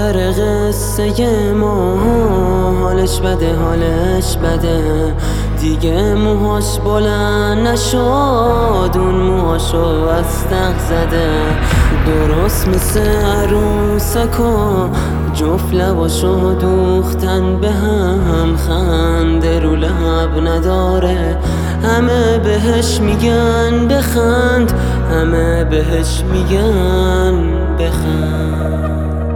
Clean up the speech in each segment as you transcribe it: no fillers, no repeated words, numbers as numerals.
دختر قصه ما حالش بده دیگه موهاش بلند نشد، اون موهاشو از تق زده. درست مثل عروسکا جفت لباشو دوختن به هم، خنده رو لب نداره. همه بهش میگن بخند، همه بهش میگن بخند.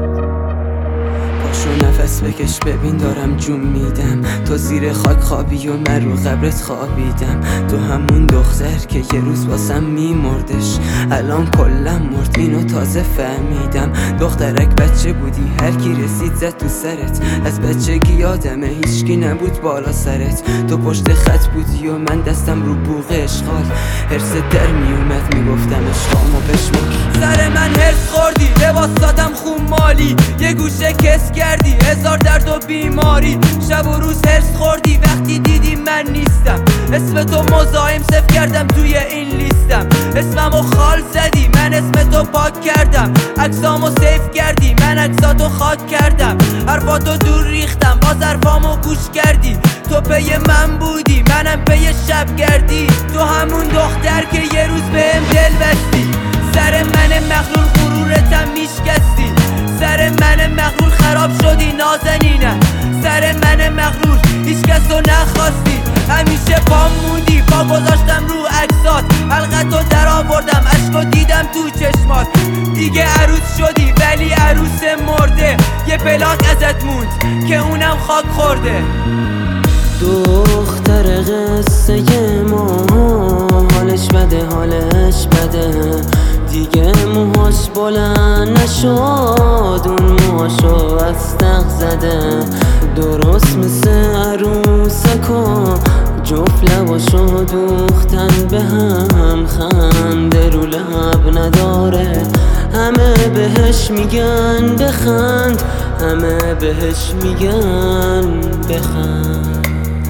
پاشو نفس بکش ببین دارم جون میدم، تو زیر خاک خوابی و من رو قبرت خوابیدم. تو همون دختر که یه روز واسم میمردش، الان کلم مرد اینو تازه فهمیدم. دخترک بچه بودی هر کی رسید زد تو سرت، از بچگی یادمه هیچکی نبود بالا سرت. تو پشت خط بودی و من دستم رو بوق اشغال، حرست در میومد میگفتم اشغامو بشمار. سر من هرس خوردی، لباس دادم خون مالی، یه گوشه کس کردی، هزار درد و بیماری. شب و روز هرس خوردی وقتی دیدی من نیستم، اسم تو مزاحم صفر کردم توی این لیستم. اسممو خال زدی من اسم تو پاک کردم، عکسامو سیف کردی من عکساتو خاک کردم. حرفاتو دور ریختم باز حرفامو گوش کردی، تو پی من بودی منم پی شب گردی. تو همون دختر که یه روز بهم دل بستی، سر من مغرور غرورتم میشکستی. سر من مغرور خراب شدی نازنینم، سر من مغرور هیچ کسو نخواستی. همیشه پام موندی پا گذاشتم رو عکسات، حلقتو در آوردم عشقو دیدم تو چشمات. دیگه عروس شدی ولی عروس مرده، یه پلاک ازت موند که اونم خاک خورده. دختر قصه ما حالش بده دیگه موهاش بلند نشد، اون موهاشو از تق زده. درست مثل عروسکا جفت لباشو دوختن به هم، خنده رو لب نداره. همه بهش میگن بخند، همه بهش میگن بخند.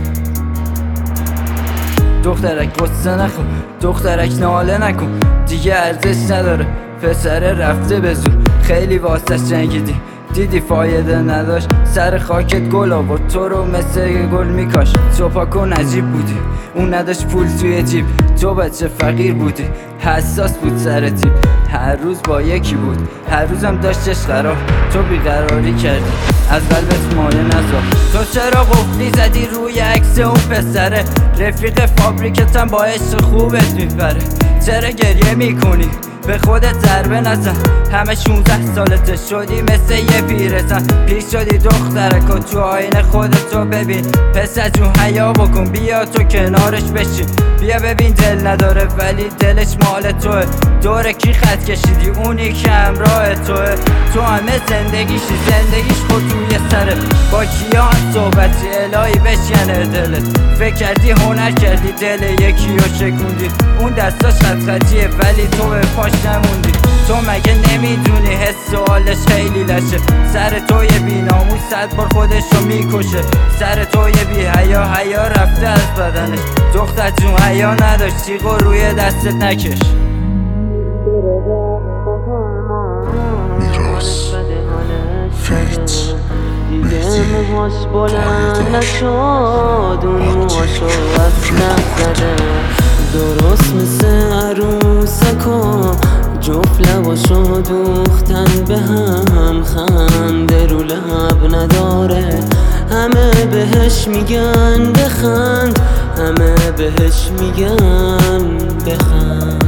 دخترک غصه نخون، دخترک ناله نکن، دیگه ارزش نداره پسره رفته به زور. خیلی واسش جنگیدی دیدی فایده نداشت، سر خاکت گل آورد تو رو مثل گل میکاش. تو پاکن عجیب بودی اون نداشت پول توی جیب، تو بچه فقیر بودی حساس بود سر تیپ. هر روز با یکی بود هر روزم داشتش قرار، تو بیقراری کردی از قلبت مایه نذار. تو چرا قفلی زدی روی عکس اون پسره، رفیق فابریکتم با عشق خوبت میپره. چرا گریه میکنی به خودت ضربه نزن، همه 16 سالته شدی مثل یه پیرزن. پیر شدی دخترک و تو آینه خودتو ببین، پسر جون حیا بکن بیا تو کنارش بشین. بیا ببین دل نداره ولی دلش مال توه، دور کی خط کشیدی اونی که همراه توه. تو همه زندگیش خود توی سره، با کیا صحبتی الهی بشکنه دلت. فکر کردی هنر کردی دل یکی رو شکوندی، اون دستاش خطیه ولی تو به پاش نموندی. تو مگه نمیدونی حس و حالش خیلی لشه، سر توی بی ناموس 100 بار خودشو میکشه. سر توی بی حیا رفته از بدنش، دختر جون حیا نداشت تیغو روی دستت نکش. میراث فیت دیگه موهاش بلند نشد، اون موهاشو از تق زده. درست مثل عروسکا جفت لباشو دوختن به هم، خنده رو لب نداره. همه بهش میگن بخند، همه بهش میگن بخند.